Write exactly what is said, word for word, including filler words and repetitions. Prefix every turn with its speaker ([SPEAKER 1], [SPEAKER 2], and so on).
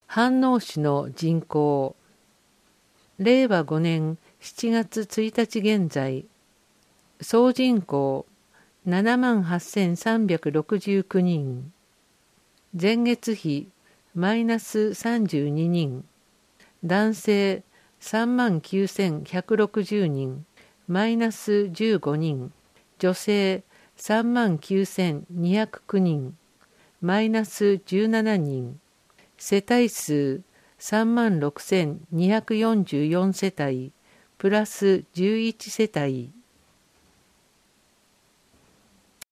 [SPEAKER 1] 飯能市の人口、れいわごねんしちがつついたち現在、総人口ななまんはっせんさんびゃくろくじゅうきゅうにん、前月比マイナスさんじゅうににん、男性さんまんきゅうせんひゃくろくじゅうにん、マイナスじゅうごにん、女性さんまんきゅうせんにひゃくきゅうにん、マイナスじゅうななにん、世帯数さんまんろくせんにひゃくよんじゅうよん世帯、プラスじゅういち世帯。